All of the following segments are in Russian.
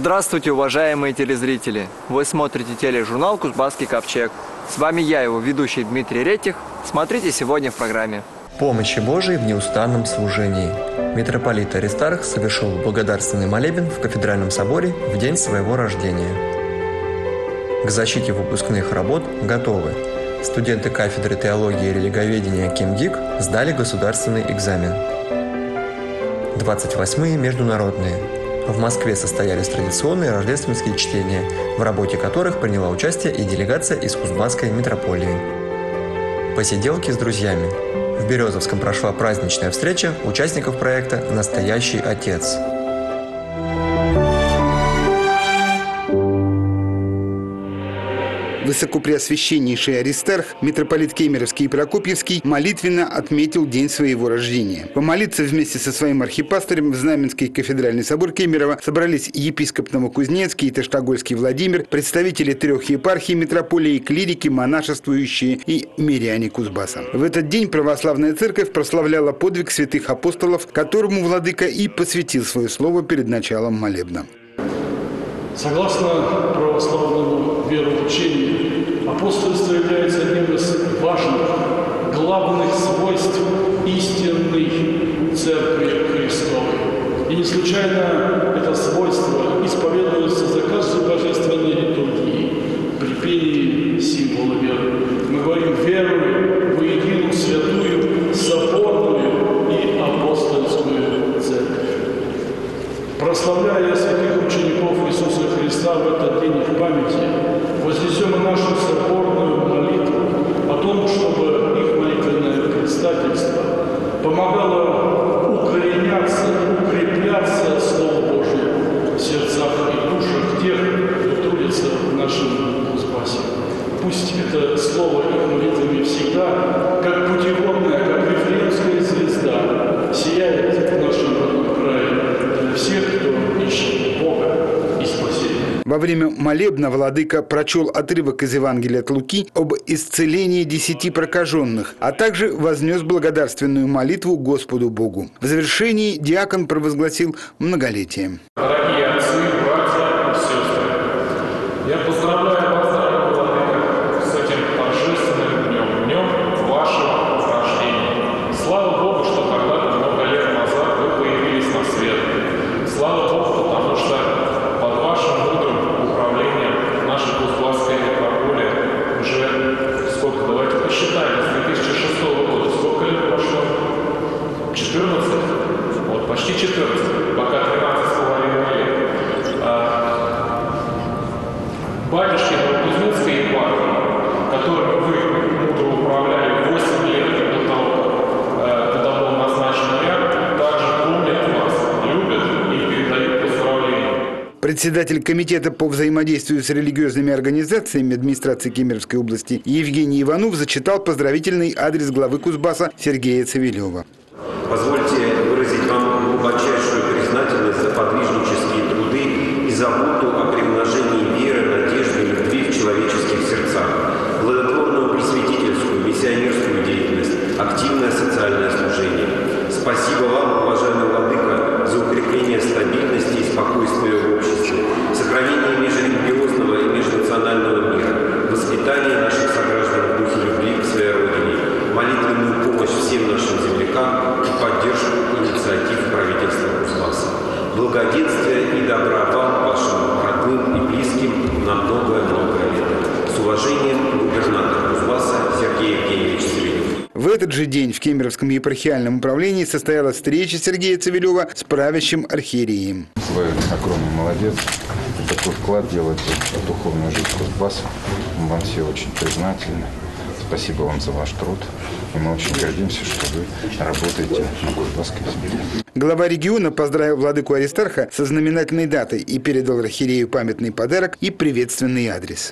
Здравствуйте, уважаемые телезрители! Вы смотрите тележурнал «Кузбасский ковчег». С вами я, его ведущий Дмитрий Ретих. Смотрите сегодня в программе. Помощи Божией в неустанном служении. Митрополит Аристарх совершил благодарственный молебен в Кафедральном соборе в день своего рождения. К защите выпускных работ готовы. Студенты кафедры теологии и религоведения КимДик сдали государственный экзамен. 28-е международные. В Москве состоялись традиционные рождественские чтения, в работе которых приняла участие и делегация из Кузбасской митрополии. Посиделки с друзьями. В Березовском прошла праздничная встреча участников проекта «Настоящий отец». Высокопреосвященнейший Аристарх, митрополит Кемеровский и Прокопьевский, молитвенно отметил день своего рождения. Помолиться вместе со своим архипастырем в Знаменский кафедральный собор Кемерово собрались епископ Новокузнецкий и Таштагольский Владимир, представители 3 епархий митрополии, клирики, монашествующие и миряне Кузбасса. В этот день православная церковь прославляла подвиг святых апостолов, которому владыка и посвятил свое слово перед началом молебна. Согласно православному вероучению, апостольство является одним из важных, главных свойств истинной Церкви Христовой. И не случайно это свойство исповедуется за каждой божественной литургией при пении символа веры. Мы говорим «верую в единую святую, соборную и апостольскую Церковь». Прославляя святых учеников Иисуса Христа в этот день их памяти, вознесем и нашу соборную молитву о том, чтобы их молитвенное предстательство помогало укореняться, укрепляться Слову Божьему в сердцах и душах тех, кто трудится в нашем Кузбассе. Пусть это Слово их молитвами всегда, как путеводная, как Вифлеемская звезда, сияет в нашем родном крае для всех, кто ищет Бога и спасения. Во время молебна владыка прочел отрывок из Евангелия от Луки об исцелении 10 прокаженных, а также вознес благодарственную молитву Господу Богу. В завершении диакон провозгласил многолетие. Дорогие отцы, братья и сестры, я поздравляю вас, дорогой владыка, с этим торжественным днем вашего рождения. Слава Богу, что когда-то много лет назад вы появились на свет. Слава Богу, потому что под вашим мудрым управлением наша Кузбасская митрополия уже, сколько, давайте посчитаем, с 2006 года, сколько лет прошло? 14? Вот, почти 14, пока 13,5 лет. Батюшки Новокузнецкой епархии, которым вы мудро управляли 8 лет до того, когда был назначен ряд, также помнят вас, любят и передают поздравления. Председатель комитета по взаимодействию с религиозными организациями администрации Кемеровской области Евгений Иванов зачитал поздравительный адрес главы Кузбасса Сергея Цивилева. Позвольте выразить вам глубочайшую признательность за подвижнические труды и заботу о примножении веры, надежды и любви в человеческих сердцах, плодотворную просветительскую, миссионерскую деятельность, активное социальное служение. Спасибо вам, уважаемый владыка, за укрепление стабильности и спокойствия в обществе, сохранение межрелигиозного и межнационального мира, воспитание наших сограждан в духе любви к своей родине, молитвенную помощь всем нашим землякам и поддержку инициатив правительства Кузбасса. Благоденствия и добра вам, вашим родным и близким на многое-многое лет. С уважением, губернатор Кузбасса Сергей Евгеньевич Цивилев. В этот же день в Кемеровском епархиальном управлении состоялась встреча Сергея Цивилева с правящим архиереем. Вы огромный молодец. Такой вклад делаете в духовную жизнь Кузбасса. Мы вам все очень признательны. Спасибо вам за ваш труд. И мы очень гордимся, что вы работаете на Кузбасской земле. Глава региона поздравил владыку Аристарха со знаменательной датой и передал архиерею памятный подарок и приветственный адрес.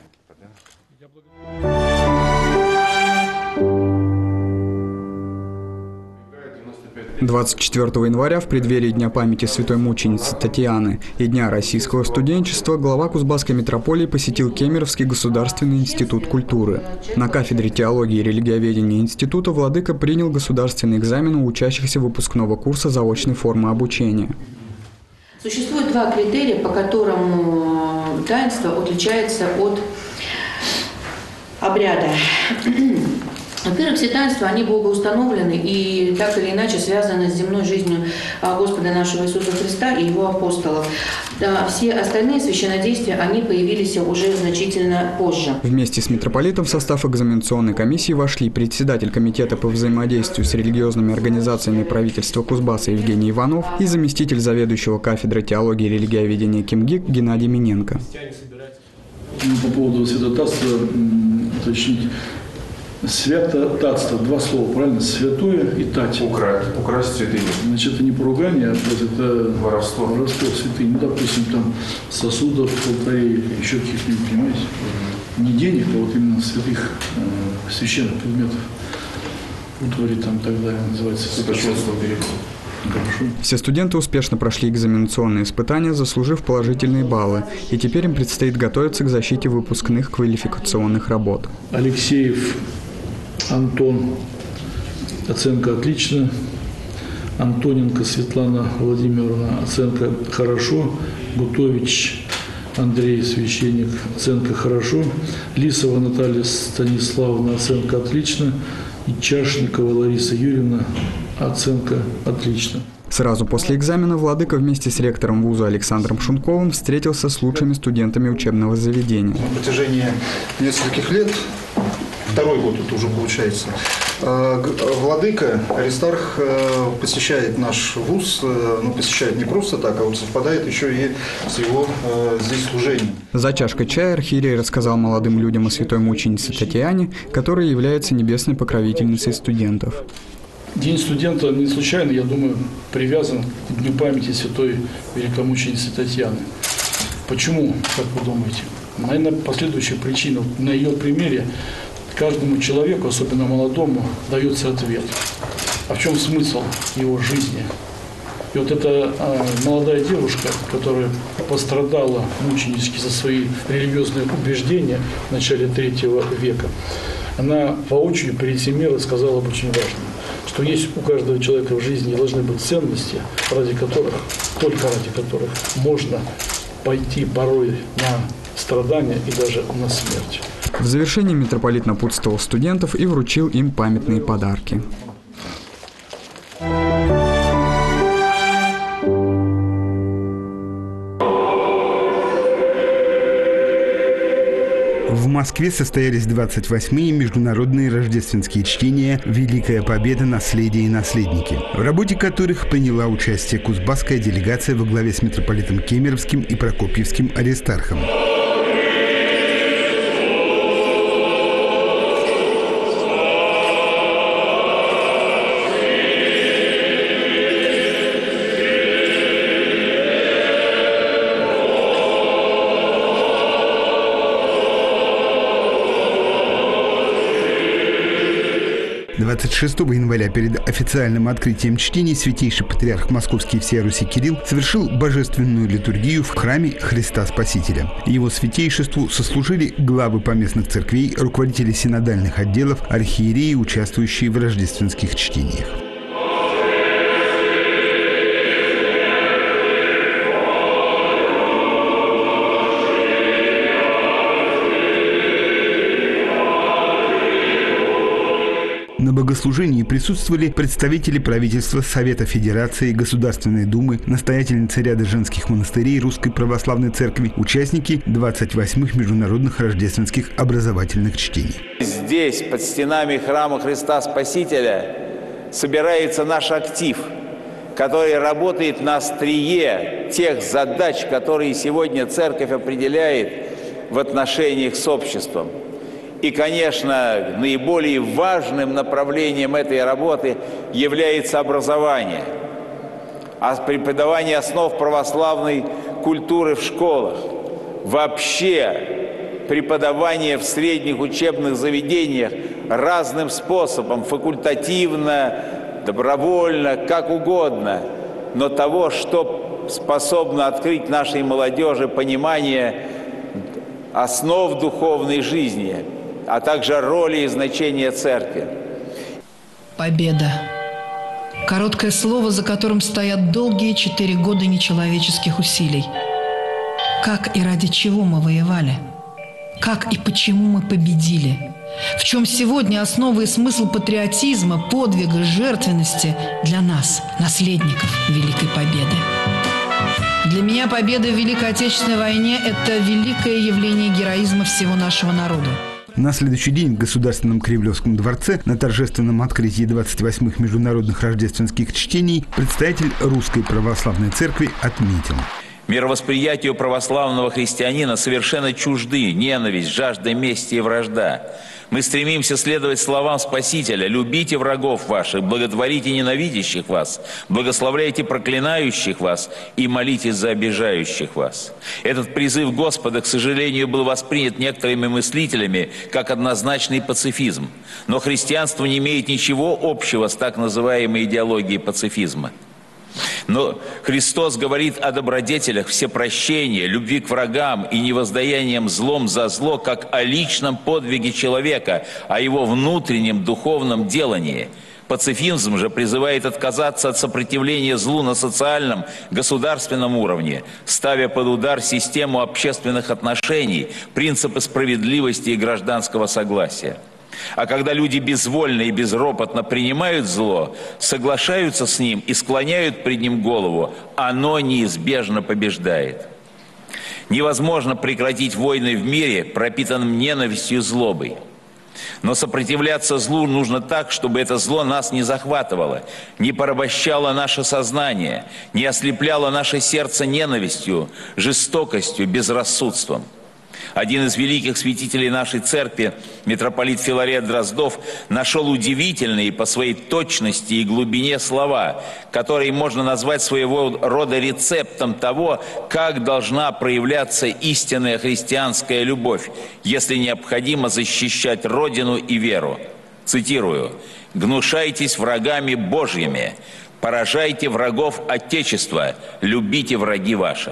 24 января в преддверии Дня памяти святой мученицы Татьяны и Дня российского студенчества глава Кузбасской митрополии посетил Кемеровский государственный институт культуры. На кафедре теологии и религиоведения института владыка принял государственный экзамен у учащихся выпускного курса заочной формы обучения. Существует два критерия, по которым таинство отличается от обряда. Во-первых, все таинства, они богоустановлены и так или иначе связаны с земной жизнью Господа нашего Иисуса Христа и Его апостолов. Да, все остальные священнодействия, они появились уже значительно позже. Вместе с митрополитом в состав экзаменационной комиссии вошли председатель комитета по взаимодействию с религиозными организациями правительства Кузбасса Евгений Иванов и заместитель заведующего кафедры теологии и религиоведения КимГИК Геннадий Миненко. По поводу святотатства уточнить. Святотатство, два слова, правильно? Святое и тать. Украсть святыню. Значит, это не поругание, а это воровство. Воровство святыни. Ну, допустим, там сосудов, алтарей или еще каких-нибудь, понимаете? Не денег, а вот именно святых священных предметов. Утвари там тогда называется. Все студенты успешно прошли экзаменационные испытания, заслужив положительные баллы, и теперь им предстоит готовиться к защите выпускных квалификационных работ. Алексеев Антон, оценка отлично. Антоненко Светлана Владимировна, оценка хорошо. Гутович Андрей, священник, оценка хорошо. Лисова Наталья Станиславовна, оценка отлично. И Чашникова Лариса Юрьевна, оценка отлично. Сразу после экзамена владыка вместе с ректором вуза Александром Шунковым встретился с лучшими студентами учебного заведения. На протяжении нескольких лет, второй год это уже получается, владыка Аристарх посещает наш вуз, посещает не просто так, а вот совпадает еще и с его здесь служением. За чашкой чая архиерей рассказал молодым людям о святой мученице Татьяне, которая является небесной покровительницей студентов. День студента не случайно, я думаю, привязан к Дню памяти святой великомученицы Татьяны. Почему, как вы думаете? Наверное, последующая причина. На ее примере каждому человеку, особенно молодому, дается ответ. А в чем смысл его жизни? И вот эта молодая девушка, которая пострадала мученически за свои религиозные убеждения в начале III века, она воочию перед всем миром сказала об очень важном, что есть у каждого человека в жизни должны быть ценности, только ради которых можно пойти порой на страдания и даже на смерть. В завершении митрополит напутствовал студентов и вручил им памятные подарки. В Москве состоялись 28-е международные рождественские чтения «Великая победа. Наследие и наследники», в работе которых приняла участие кузбасская делегация во главе с митрополитом Кемеровским и Прокопьевским Аристархом. – 26 января перед официальным открытием чтений святейший патриарх Московский и всея Руси Кирилл совершил божественную литургию в храме Христа Спасителя. Его святейшеству сослужили главы поместных церквей, руководители синодальных отделов, архиереи, участвующие в рождественских чтениях. На богослужении присутствовали представители правительства, Совета Федерации, Государственной Думы, настоятельницы ряда женских монастырей Русской Православной Церкви, участники 28-х международных рождественских образовательных чтений. Здесь, под стенами храма Христа Спасителя, собирается наш актив, который работает на острие тех задач, которые сегодня Церковь определяет в отношениях с обществом. И, конечно, наиболее важным направлением этой работы является образование, преподавание основ православной культуры в школах, вообще преподавание в средних учебных заведениях разным способом, факультативно, добровольно, как угодно, но того, что способно открыть нашей молодежи понимание основ духовной жизни, а также роли и значения церкви. Победа. Короткое слово, за которым стоят долгие 4 года нечеловеческих усилий. Как и ради чего мы воевали? Как и почему мы победили? В чем сегодня основа и смысл патриотизма, подвига, жертвенности для нас, наследников Великой Победы? Для меня победа в Великой Отечественной войне – это великое явление героизма всего нашего народа. На следующий день в Государственном Кремлевском дворце на торжественном открытии 28-х международных рождественских чтений представитель Русской Православной Церкви отметил: мировосприятию православного христианина совершенно чужды ненависть, жажда мести и вражда. Мы стремимся следовать словам Спасителя: «Любите врагов ваших, благотворите ненавидящих вас, благословляйте проклинающих вас и молитесь за обижающих вас». Этот призыв Господа, к сожалению, был воспринят некоторыми мыслителями как однозначный пацифизм. Но христианство не имеет ничего общего с так называемой идеологией пацифизма. Но Христос говорит о добродетелях, всепрощении, любви к врагам и невоздаянием злом за зло, как о личном подвиге человека, о его внутреннем духовном делании. Пацифизм же призывает отказаться от сопротивления злу на социальном, государственном уровне, ставя под удар систему общественных отношений, принципы справедливости и гражданского согласия. А когда люди безвольно и безропотно принимают зло, соглашаются с ним и склоняют пред ним голову, оно неизбежно побеждает. Невозможно прекратить войны в мире, пропитанном ненавистью и злобой. Но сопротивляться злу нужно так, чтобы это зло нас не захватывало, не порабощало наше сознание, не ослепляло наше сердце ненавистью, жестокостью, безрассудством. Один из великих святителей нашей церкви, митрополит Филарет Дроздов, нашел удивительные по своей точности и глубине слова, которые можно назвать своего рода рецептом того, как должна проявляться истинная христианская любовь, если необходимо защищать Родину и веру. Цитирую: «Гнушайтесь врагами Божьими, поражайте врагов Отечества, любите враги ваши».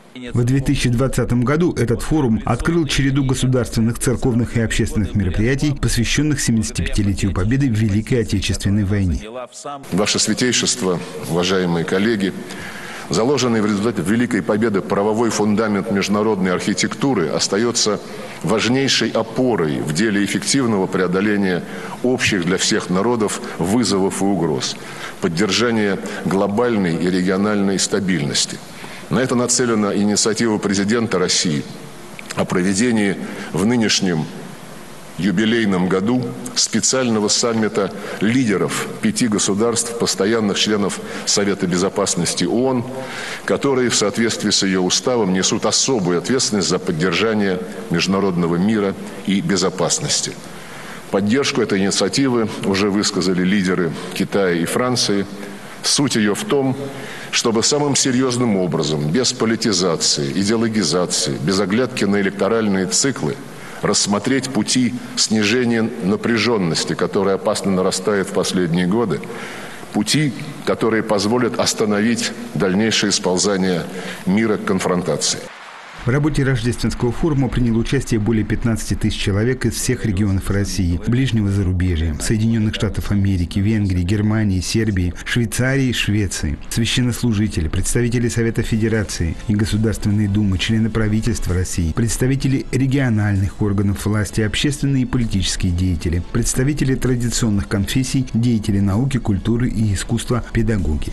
В 2020 году этот форум открыл череду государственных, церковных и общественных мероприятий, посвященных 75-летию Победы в Великой Отечественной войне. Ваше Святейшество, уважаемые коллеги, заложенный в результате Великой Победы правовой фундамент международной архитектуры остается важнейшей опорой в деле эффективного преодоления общих для всех народов вызовов и угроз, поддержания глобальной и региональной стабильности. На это нацелена инициатива президента России о проведении в нынешнем юбилейном году специального саммита лидеров 5 государств, постоянных членов Совета Безопасности ООН, которые в соответствии с ее уставом несут особую ответственность за поддержание международного мира и безопасности. Поддержку этой инициативы уже высказали лидеры Китая и Франции. Суть ее в том, чтобы самым серьезным образом, без политизации, идеологизации, без оглядки на электоральные циклы, рассмотреть пути снижения напряженности, которая опасно нарастает в последние годы, пути, которые позволят остановить дальнейшее сползание мира к конфронтации. В работе рождественского форума приняло участие более 15 тысяч человек из всех регионов России, ближнего зарубежья, Соединенных Штатов Америки, Венгрии, Германии, Сербии, Швейцарии и Швеции, священнослужители, представители Совета Федерации и Государственной Думы, члены правительства России, представители региональных органов власти, общественные и политические деятели, представители традиционных конфессий, деятели науки, культуры и искусства, педагоги.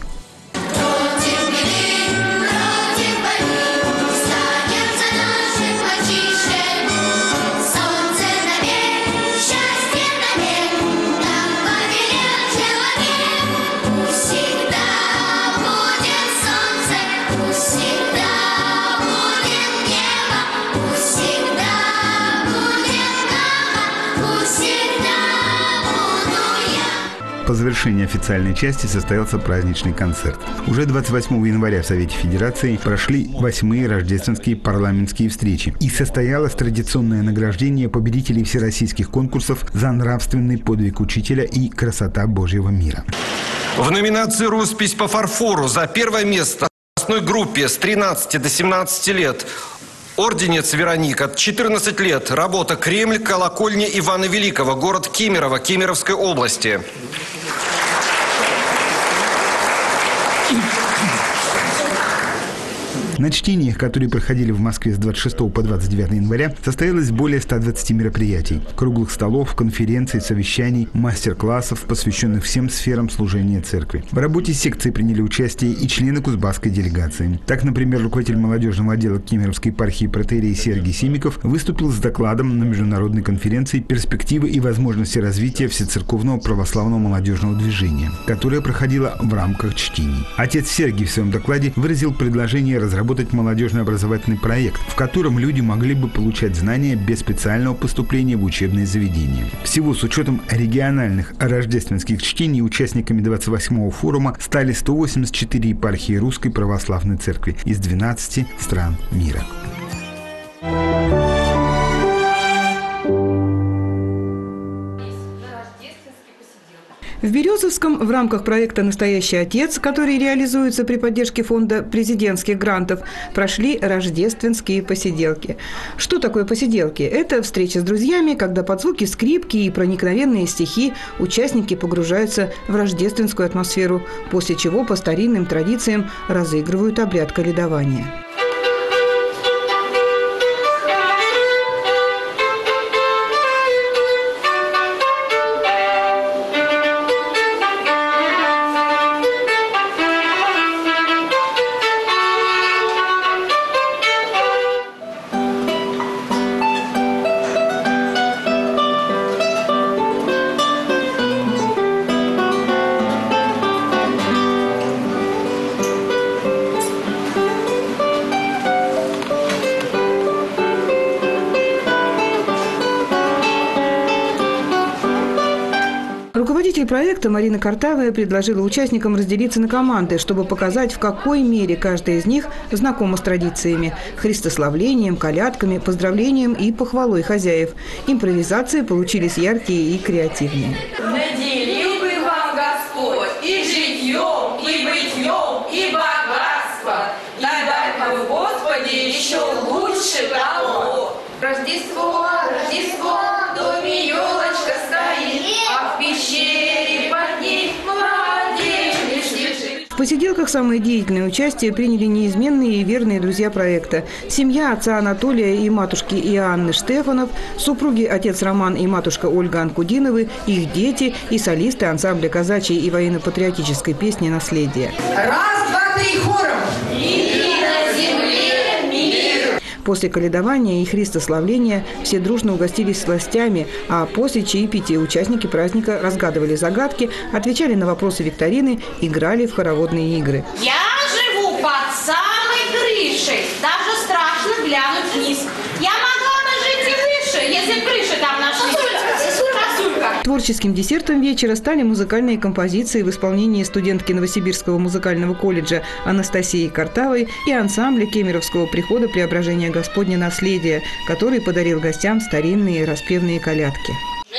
По завершении официальной части состоялся праздничный концерт. Уже 28 января в Совете Федерации прошли 8-е рождественские парламентские встречи и состоялось традиционное награждение победителей всероссийских конкурсов за нравственный подвиг учителя и красота Божьего мира. В номинации «Роспись по фарфору» за первое место в возрастной группе с 13 до 17 лет Орденец Вероника, 14 лет, работа «Кремль, колокольня Ивана Великого», город Кемерово, Кемеровской области. На чтениях, которые проходили в Москве с 26 по 29 января, состоялось более 120 мероприятий, круглых столов, конференций, совещаний, мастер-классов, посвященных всем сферам служения церкви. В работе секции приняли участие и члены кузбасской делегации. Так, например, руководитель молодежного отдела Кемеровской епархии протоиерей Сергий Симиков выступил с докладом на международной конференции «Перспективы и возможности развития всецерковного православного молодежного движения», которая проходила в рамках чтений. Отец Сергий в своем докладе выразил предложение разработать молодежный образовательный проект, в котором люди могли бы получать знания без специального поступления в учебные заведения. Всего с учетом региональных рождественских чтений участниками 28-го форума стали 184 епархии Русской Православной Церкви из 12 стран мира. В Березовском в рамках проекта «Настоящий отец», который реализуется при поддержке фонда президентских грантов, прошли рождественские посиделки. Что такое посиделки? Это встреча с друзьями, когда под звуки скрипки и проникновенные стихи участники погружаются в рождественскую атмосферу, после чего по старинным традициям разыгрывают обряд каледования. Руководитель проекта Марина Картавая предложила участникам разделиться на команды, чтобы показать, в какой мере каждая из них знакома с традициями – христославлением, колядками, поздравлением и похвалой хозяев. Импровизации получились яркие и креативные. Наделил бы вам Господь и житьем, и бытьем, и богатство, и дай бы, Господи, еще лучше того. Рождество, Рождество, в доме елочка стоит, а в пещере под ней младенец лежит. В посиделках самое деятельное участие приняли неизменные и верные друзья проекта. Семья отца Анатолия и матушки Иоанны Штефанов, супруги отец Роман и матушка Ольга Анкудиновы, их дети и солисты ансамбля казачьей и военно-патриотической песни «Наследие». Раз, два, три, хором! И на земле мир! После каледования и христославления все дружно угостились сластями, а после чаепития участники праздника разгадывали загадки, отвечали на вопросы викторины, играли в хороводные игры. Я живу под самой крышей, даже страшно глянуть вниз. Я могла бы жить и выше, если крыши там нашли. Творческим десертом вечера стали музыкальные композиции в исполнении студентки Новосибирского музыкального колледжа Анастасии Картавой и ансамбля Кемеровского прихода Преображения Господня «Наследие», который подарил гостям старинные распевные колядки.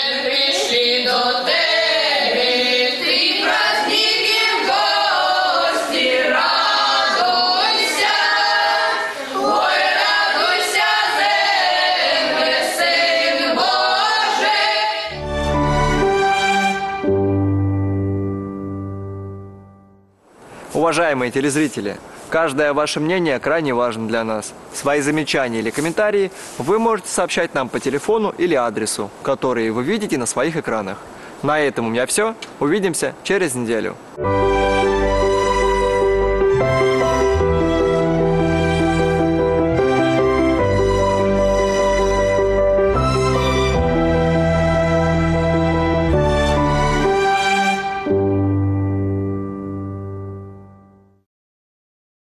Уважаемые телезрители, каждое ваше мнение крайне важно для нас. Свои замечания или комментарии вы можете сообщать нам по телефону или адресу, которые вы видите на своих экранах. На этом у меня все. Увидимся через неделю.